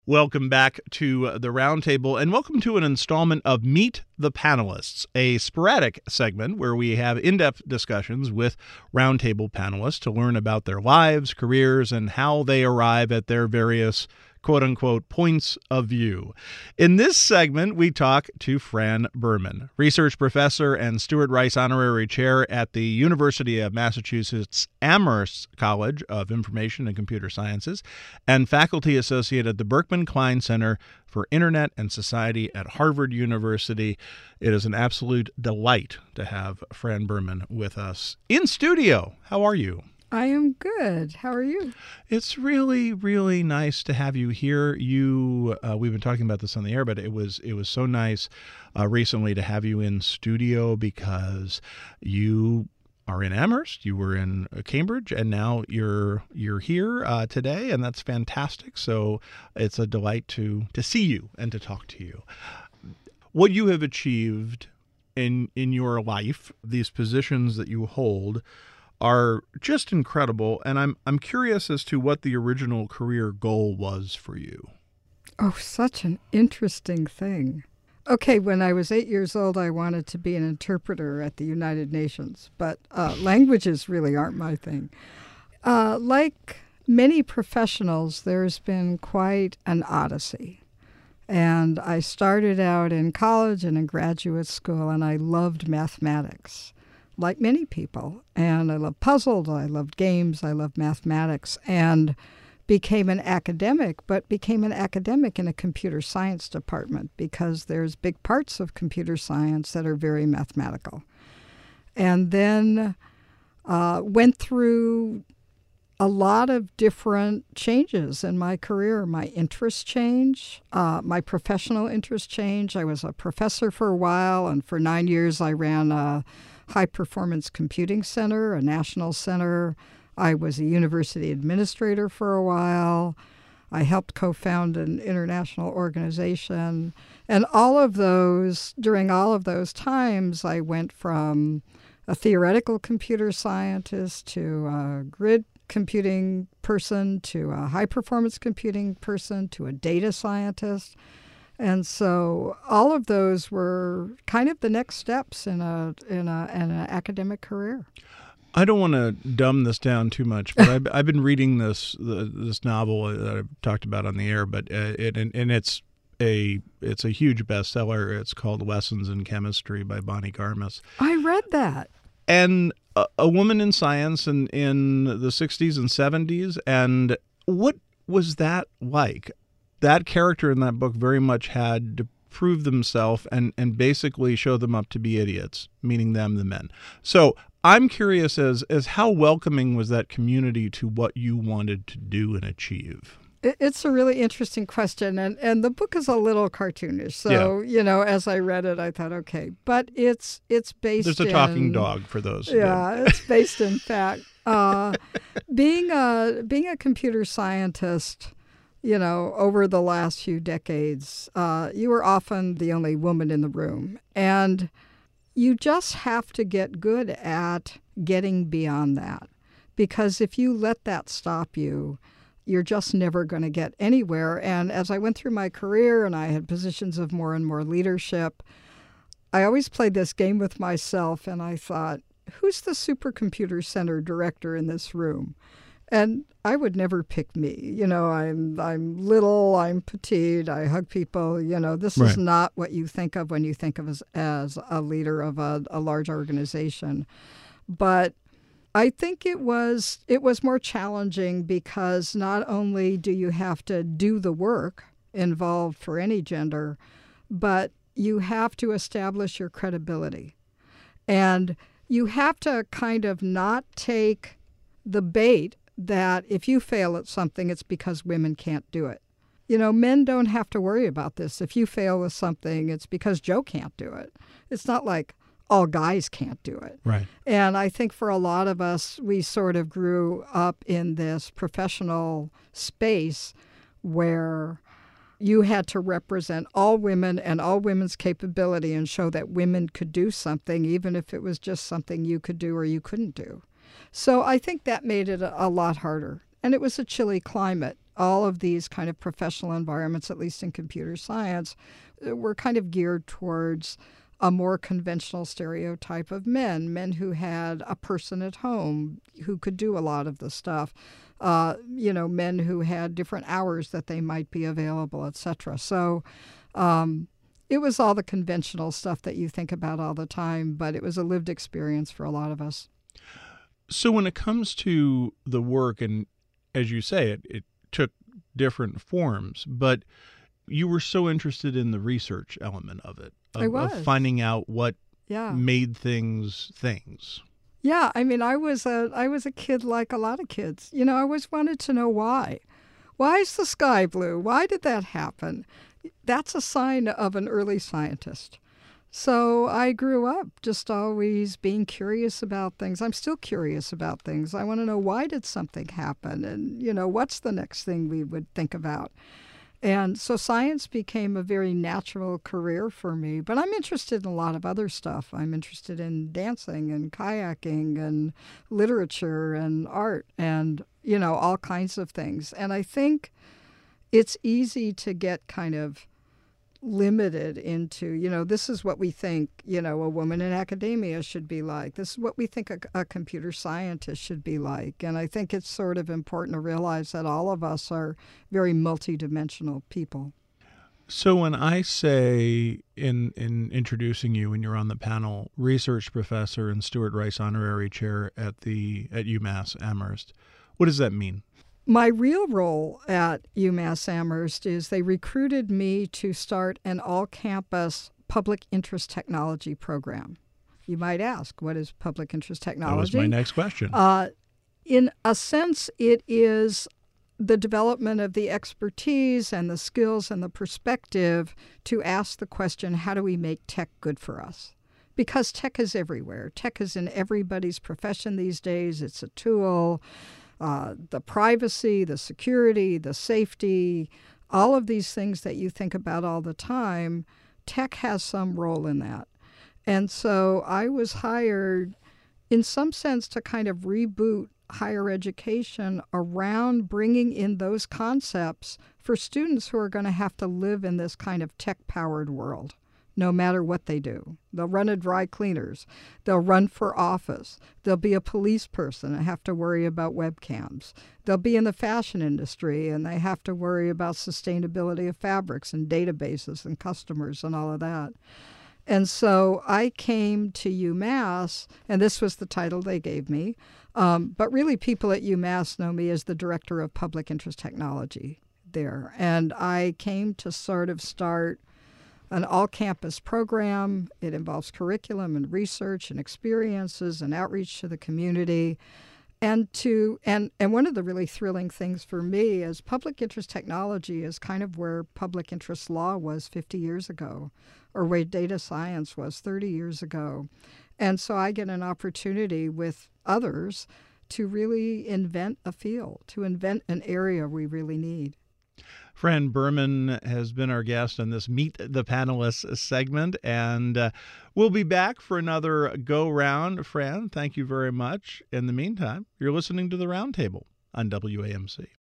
Welcome back to the Roundtable, and welcome to an installment of Meet the Panelists, a sporadic segment where we have in-depth discussions with Roundtable panelists to learn about their lives, careers, and how they arrive at their various quote-unquote points of view. In this segment, we talk to Fran Berman, research professor and Stuart Rice Honorary Chair at the University of Massachusetts Amherst College of Information and Computer Sciences, and faculty associate at the Berkman Klein Center for Internet and Society at Harvard University. It is an absolute delight to have Fran Berman with us in studio. How are you? I am good. How are you? It's really, really nice to have you here. We've been talking about this on the air, but it was so nice recently to have you in studio because you are in Amherst, you were in Cambridge, and now you're here today, and that's fantastic. So it's a delight to see you and to talk to you. What you have achieved in your life, these positions that you hold, are just incredible, and I'm curious as to what the original career goal was for you. Oh, such an interesting thing. Okay, when I was 8 years old, I wanted to be an interpreter at the United Nations, but languages really aren't my thing. Like many professionals, there's been quite an odyssey. And I started out in college and in graduate school, and I loved mathematics, like many people. And I loved puzzles, I loved games, I loved mathematics, and became an academic, but became an academic in a computer science department because there's big parts of computer science that are very mathematical. And then went through a lot of different changes in my career. My interests change, my professional interests change. I was a professor for a while, and for 9 years I ran a high-performance computing center, a national center. I was a university administrator for a while. I helped co-found an international organization. And during all of those times, I went from a theoretical computer scientist to a grid computing person to a high-performance computing person to a data scientist. And so all of those were kind of the next steps in an academic career. I don't want to dumb this down too much, but I've been reading this novel that I've talked about on the air, but it's a huge bestseller. It's called Lessons in Chemistry by Bonnie Garmus. I read that. And a woman in science in the 60s and 70s. And what was that like? That character in that book very much had to prove themselves and basically show them up to be idiots, meaning them, the men. So I'm curious as how welcoming was that community to what you wanted to do and achieve? It's a really interesting question, and the book is a little cartoonish. So, yeah. As I read it, I thought, okay. But it's based There's a talking dog for those. Yeah, it's based in fact. Being a computer scientist, over the last few decades, you were often the only woman in the room. And you just have to get good at getting beyond that. Because if you let that stop you, you're just never going to get anywhere. And as I went through my career and I had positions of more and more leadership, I always played this game with myself, and I thought, who's the supercomputer center director in this room? And I would never pick me. I'm little, I'm petite, I hug people. This Right. is not what you think of when you think of as a leader of a large organization. But I think it was more challenging because not only do you have to do the work involved for any gender, but you have to establish your credibility. And you have to kind of not take the bait that if you fail at something, it's because women can't do it. Men don't have to worry about this. If you fail with something, it's because Joe can't do it. It's not like all guys can't do it. Right. And I think for a lot of us, we sort of grew up in this professional space where you had to represent all women and all women's capability and show that women could do something, even if it was just something you could do or you couldn't do. So I think that made it a lot harder. And it was a chilly climate. all of these kind of professional environments, at least in computer science, were kind of geared towards a more conventional stereotype of men who had a person at home who could do a lot of the stuff, men who had different hours that they might be available, etc. So it was all the conventional stuff that you think about all the time, but it was a lived experience for a lot of us. So when it comes to the work, and as you say, it took different forms, but you were so interested in the research element of it, of finding out what made things things. Yeah, I mean, I was a kid like a lot of kids. I always wanted to know why. Why is the sky blue? Why did that happen? That's a sign of an early scientist. So I grew up just always being curious about things. I'm still curious about things. I want to know, why did something happen? And, what's the next thing we would think about? And so science became a very natural career for me. But I'm interested in a lot of other stuff. I'm interested in dancing and kayaking and literature and art and, all kinds of things. And I think it's easy to get kind of limited into, this is what we think, a woman in academia should be like. This is what we think a computer scientist should be like. And I think it's sort of important to realize that all of us are very multidimensional people. So when I say in introducing you, when you're on the panel, research professor and Stuart Rice honorary chair at UMass Amherst, what does that mean? My real role at UMass Amherst is they recruited me to start an all-campus public interest technology program. You might ask, what is public interest technology? That was my next question. In a sense, it is the development of the expertise and the skills and the perspective to ask the question, how do we make tech good for us? Because tech is everywhere. Tech is in everybody's profession these days. It's a tool. The privacy, the security, the safety, all of these things that you think about all the time, tech has some role in that. And so I was hired, in some sense, to kind of reboot higher education around bringing in those concepts for students who are going to have to live in this kind of tech-powered world, no matter what they do. They'll run a dry cleaners. They'll run for office. They'll be a police person and have to worry about webcams. They'll be in the fashion industry and they have to worry about sustainability of fabrics and databases and customers and all of that. And so I came to UMass, and this was the title they gave me, but really people at UMass know me as the Director of Public Interest Technology there. And I came to sort of start an all-campus program. It involves curriculum and research and experiences and outreach to the community. And one of the really thrilling things for me is public interest technology is kind of where public interest law was 50 years ago, or where data science was 30 years ago. And so I get an opportunity with others to really invent a field, to invent an area we really need. Fran Berman has been our guest on this Meet the Panelists segment, and we'll be back for another go-round. Fran, thank you very much. In the meantime, you're listening to The Roundtable on WAMC.